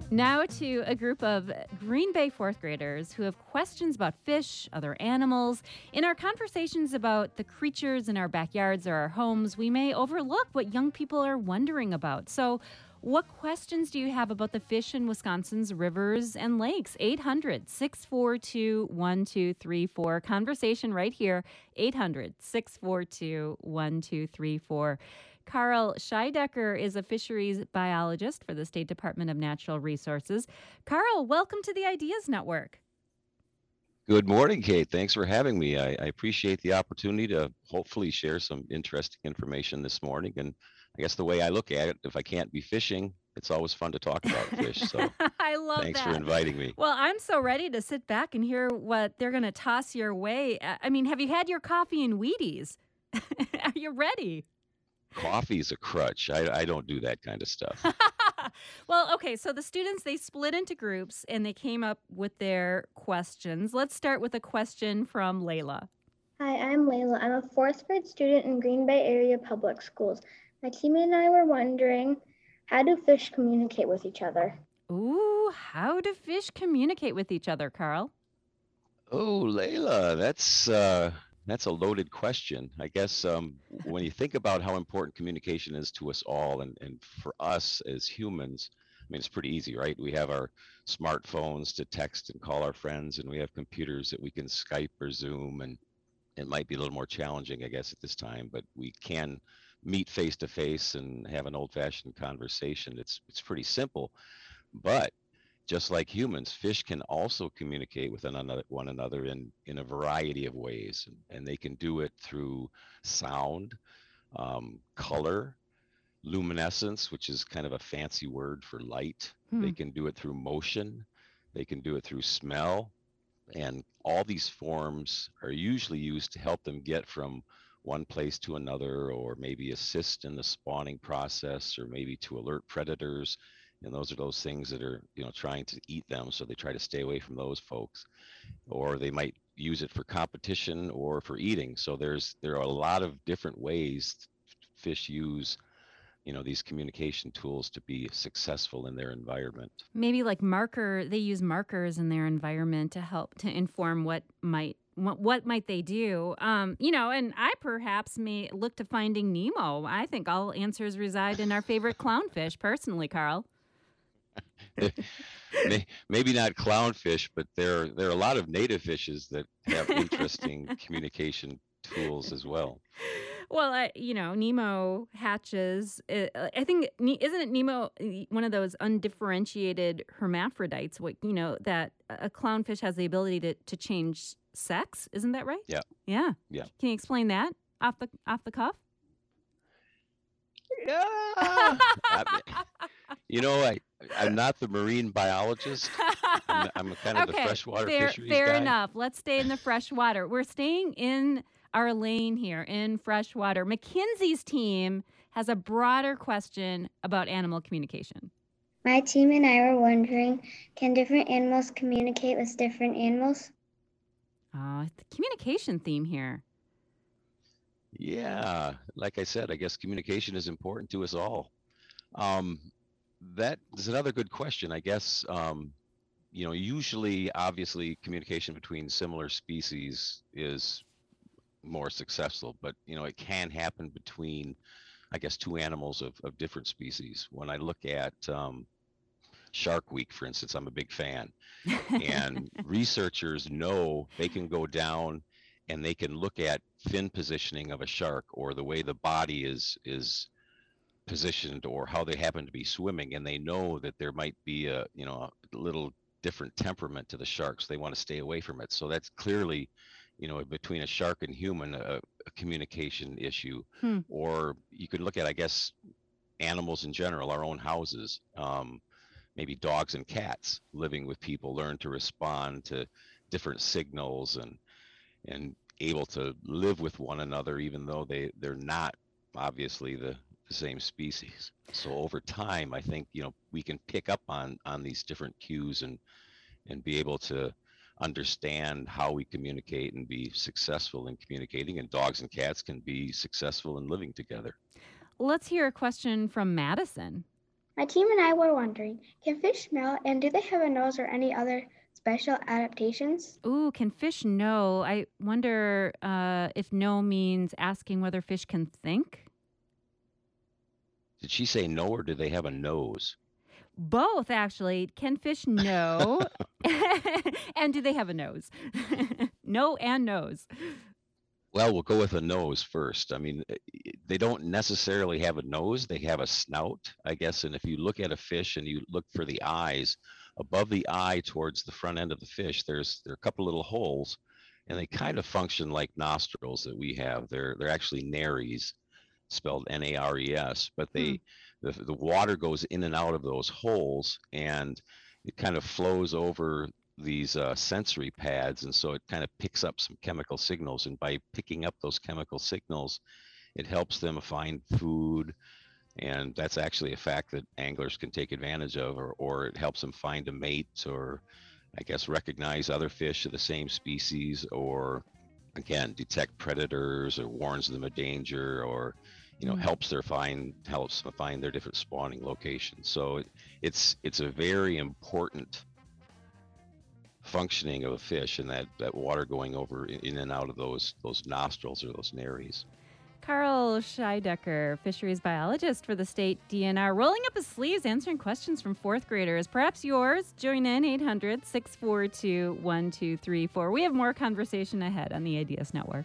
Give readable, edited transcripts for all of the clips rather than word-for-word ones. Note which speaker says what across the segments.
Speaker 1: Now to a group of Green Bay fourth graders who have questions about fish, other animals. In our conversations about the creatures in our backyards or our homes, we may overlook what young people are wondering about. So, what questions do you have about the fish in Wisconsin's rivers and lakes? 800 642 1234. Conversation right here. 800 642 1234. Carl Scheidecker is a fisheries biologist for the State Department of Natural Resources. Carl, welcome to the Ideas Network.
Speaker 2: Good morning, Kate. Thanks for having me. I appreciate the opportunity to hopefully share some interesting information this morning. And I guess the way I look at it, if I can't be fishing, it's always fun to talk about fish. So
Speaker 1: I love
Speaker 2: thanks
Speaker 1: that.
Speaker 2: for inviting me.
Speaker 1: Well, I'm so ready to sit back and hear what they're going to toss your way. I mean, have you had your coffee and Wheaties? Are you ready?
Speaker 2: Coffee's a crutch. I don't do that kind of stuff.
Speaker 1: Well, okay, so the students, they split into groups and they came up with their questions. Let's start with a question from Layla.
Speaker 3: Hi, I'm Layla. I'm a fourth grade student in Green Bay area public schools. My teammate and I were wondering, how do fish communicate with each other?
Speaker 1: Ooh, how do fish communicate with each other, Carl?
Speaker 2: Oh, Layla, that's a loaded question. I guess when you think about how important communication is to us all and for us as humans, I mean, it's pretty easy, right? We have our smartphones to text and call our friends, and we have computers that we can Skype or Zoom, and it might be a little more challenging, I guess, at this time, but we can meet face to face and have an old-fashioned conversation. It's pretty simple, but just like humans, fish can also communicate with one another in a variety of ways, and they can do it through sound, color, luminescence, which is kind of a fancy word for light. They can do it through motion. They can do it through smell. And all these forms are usually used to help them get from one place to another, or maybe assist in the spawning process, or maybe to alert predators. And those are those things that are, trying to eat them. So they try to stay away from those folks, or they might use it for competition or for eating. So there are a lot of different ways fish use these communication tools to be successful in their environment.
Speaker 1: Maybe like they use markers in their environment to help to inform what might they do. And I perhaps may look to Finding Nemo. I think all answers reside in our favorite clownfish, personally, Carl.
Speaker 2: Maybe not clownfish, but there are a lot of native fishes that have interesting communication tools as well.
Speaker 1: Well, Nemo hatches. I think, isn't it Nemo one of those undifferentiated hermaphrodites? That a clownfish has the ability to change sex. Isn't that right?
Speaker 2: Yeah.
Speaker 1: Yeah.
Speaker 2: Yeah.
Speaker 1: Can you explain that off the cuff?
Speaker 2: Yeah. I'm not the marine biologist. I'm kind of the freshwater fisheries guy.
Speaker 1: Fair enough. Let's stay in the freshwater. We're staying in our lane here in freshwater. McKinsey's team has a broader question about animal communication.
Speaker 3: My team and I were wondering, can different animals communicate with different animals?
Speaker 1: The communication theme here.
Speaker 2: Yeah, like I said, I guess communication is important to us all. That is another good question. I guess, usually, obviously, communication between similar species is more successful, but it can happen between, I guess, two animals of different species. When I look at Shark Week, for instance, I'm a big fan, and researchers know they can go down and they can look at fin positioning of a shark, or the way the body is positioned, or how they happen to be swimming, and they know that there might be a little different temperament to the sharks. They want to stay away from it. So that's clearly between a shark and human, a communication issue. Or you could look at, I guess, animals in general, our own houses. Maybe dogs and cats living with people learn to respond to different signals and able to live with one another, even though they're not obviously the same species. So over time, I think we can pick up on these different cues and be able to understand how we communicate and be successful in communicating, and dogs and cats can be successful in living together.
Speaker 1: Let's hear a question from Madison.
Speaker 3: My team and I were wondering, can fish smell and do they have a nose or any other special adaptations?
Speaker 1: Ooh, can fish know? I wonder if know means asking whether fish can think.
Speaker 2: Did she say no, or do they have a nose?
Speaker 1: Both, actually. Can fish know? And do they have a nose? No and nose.
Speaker 2: Well, we'll go with a nose first. I mean, they don't necessarily have a nose, they have a snout, I guess. And if you look at a fish and you look for the eyes, above the eye towards the front end of the fish, there are a couple little holes, and they kind of function like nostrils that we have. They're actually nares, spelled Nares, but
Speaker 1: Hmm.
Speaker 2: the water goes in and out of those holes, and it kind of flows over these sensory pads, and so it kind of picks up some chemical signals, and by picking up those chemical signals, it helps them find food, and that's actually a fact that anglers can take advantage of, or it helps them find a mate, or I guess recognize other fish of the same species, or again detect predators, or warns them of danger, or
Speaker 1: Mm.
Speaker 2: helps them find their different spawning locations. So it's a very important functioning of a fish, and that water going over in and out of those nostrils, or those nares.
Speaker 1: Carl Scheidecker, fisheries biologist for the state DNR, rolling up his sleeves answering questions from fourth graders. Perhaps yours. Join in 800 642 1234. We have more conversation ahead on the ADS Network.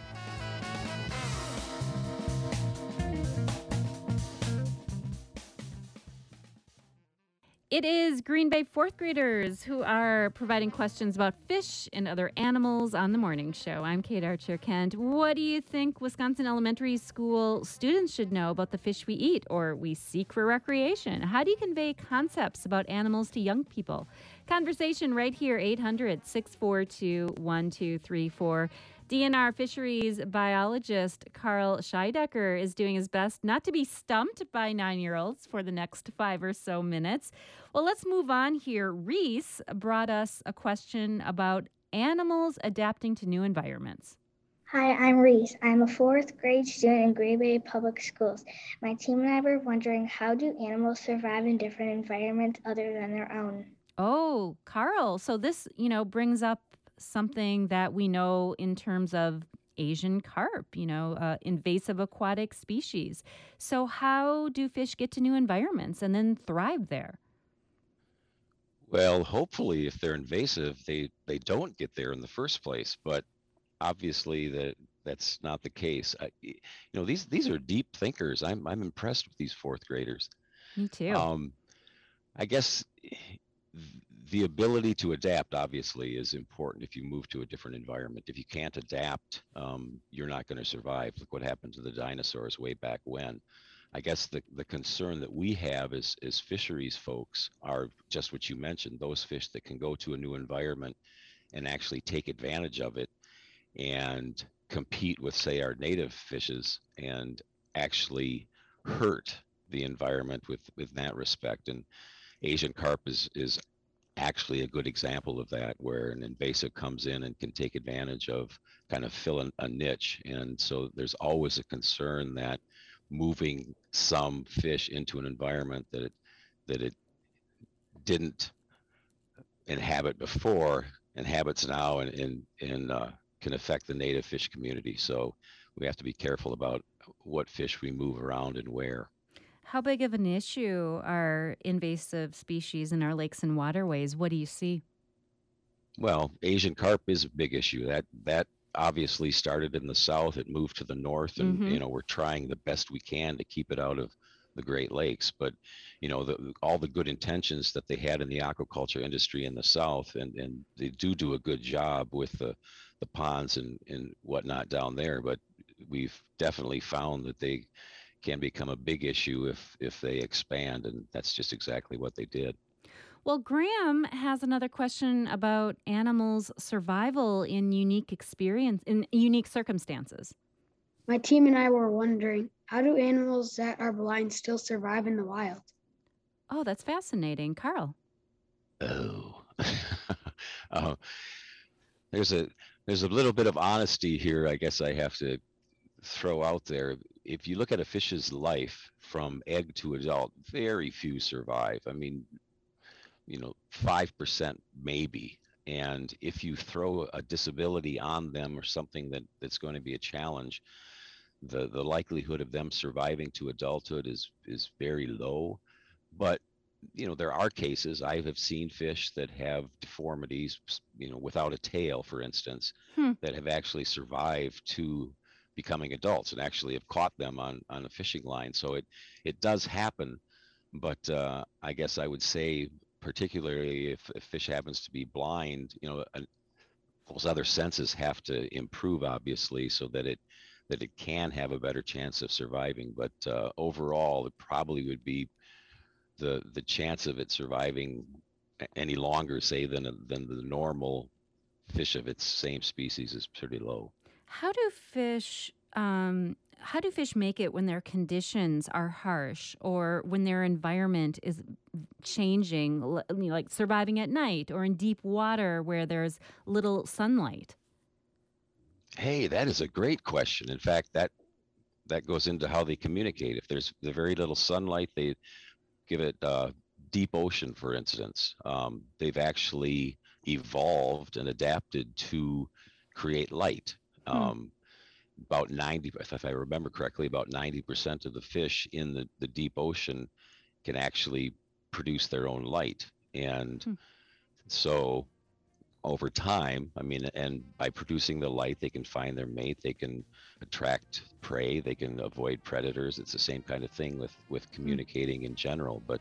Speaker 1: It is Green Bay fourth graders who are providing questions about fish and other animals on the morning show. I'm Kate Archer Kent. What do you think Wisconsin elementary school students should know about the fish we eat or we seek for recreation? How do you convey concepts about animals to young people? Conversation right here, 800 642 1234. DNR fisheries biologist Carl Scheidecker is doing his best not to be stumped by 9-year-olds for the next 5 or so minutes. Well, let's move on here. Reese brought us a question about animals adapting to new environments.
Speaker 3: Hi, I'm Reese. I'm a fourth grade student in Green Bay Public Schools. My team and I were wondering, how do animals survive in different environments other than their own?
Speaker 1: Oh, Carl. So this, brings up something that we know in terms of Asian carp, invasive aquatic species. So how do fish get to new environments and then thrive there?
Speaker 2: Well, hopefully, if they're invasive, they don't get there in the first place. But obviously, that's not the case. These are deep thinkers. I'm impressed with these fourth graders.
Speaker 1: Me too.
Speaker 2: I guess the ability to adapt obviously is important if you move to a different environment. If you can't adapt, you're not going to survive. Look what happened to the dinosaurs way back when. I guess the concern that we have as fisheries folks are just what you mentioned, those fish that can go to a new environment and actually take advantage of it and compete with, say, our native fishes, and actually hurt the environment with that respect. And Asian carp is actually a good example of that, where an invasive comes in and can take advantage of, kind of fill a niche. And so there's always a concern that moving some fish into an environment that it didn't inhabit before inhabits now, and can affect the native fish community. So we have to be careful about what fish we move around and where.
Speaker 1: How big of an issue are invasive species in our lakes and waterways? What do you see?
Speaker 2: Well, Asian carp is a big issue. That obviously started in the south. It moved to the north, and
Speaker 1: Mm-hmm.
Speaker 2: we're trying the best we can to keep it out of the Great Lakes. But all the good intentions that they had in the aquaculture industry in the south, and they do a good job with the ponds and whatnot down there. But we've definitely found that they can become a big issue if they expand, and that's just exactly what they did.
Speaker 1: Well, Graham has another question about animals' survival in unique circumstances.
Speaker 4: My team and I were wondering, how do animals that are blind still survive in the wild?
Speaker 1: Oh, that's fascinating. Carl.
Speaker 2: Oh, uh, there's a little bit of honesty here, I guess I have to throw out there. if you look at a fish's life from egg to adult, very few survive. I mean, 5% maybe. And if you throw a disability on them or something that's going to be a challenge, the likelihood of them surviving to adulthood is very low. But there are cases. I have seen fish that have deformities, without a tail, for instance,
Speaker 1: Hmm.
Speaker 2: that have actually survived to becoming adults and actually have caught them on a fishing line. So it does happen, but I guess I would say, particularly if a fish happens to be blind, those other senses have to improve, obviously, so that it can have a better chance of surviving. But overall, it probably would be the chance of it surviving any longer, say, than the normal fish of its same species is pretty low.
Speaker 1: How do fish make it when their conditions are harsh or when their environment is changing, like surviving at night or in deep water where there's little sunlight?
Speaker 2: Hey, that is a great question. In fact, that goes into how they communicate. If there's the very little sunlight, they give it deep ocean, for instance. They've actually evolved and adapted to create light. About 90, if I remember correctly, about 90% of the fish in the deep ocean can actually produce their own light. And so over time, I mean, and by producing the light, they can find their mate, they can attract prey, they can avoid predators. It's the same kind of thing with communicating in general. But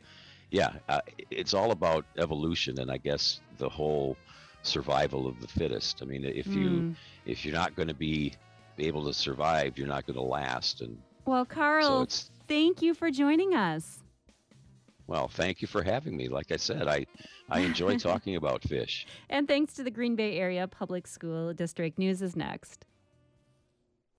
Speaker 2: it's all about evolution, and I guess the whole survival of the fittest. I mean, if you're not going to be able to survive, you're not going to last. And
Speaker 1: well, Carl, thank you for joining us.
Speaker 2: Well, thank you for having me. Like I said, I enjoy talking about fish.
Speaker 1: And thanks to the Green Bay Area Public School District. News is next.